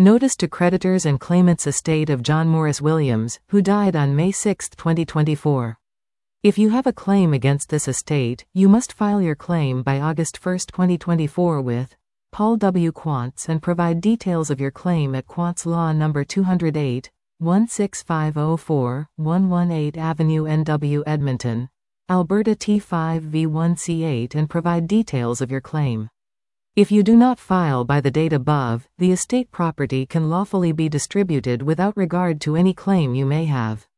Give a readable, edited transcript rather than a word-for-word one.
Notice to creditors and claimants estate of John Morris Williams, who died on May 6, 2024. If you have a claim against this estate, you must file your claim by August 1, 2024 with Paul W. Quantz and provide details of your claim at Quantz Law No. 208, 16504, 118 Avenue NW Edmonton, Alberta T5V1C8 and provide details of your claim. If you do not file by the date above, the estate property can lawfully be distributed without regard to any claim you may have.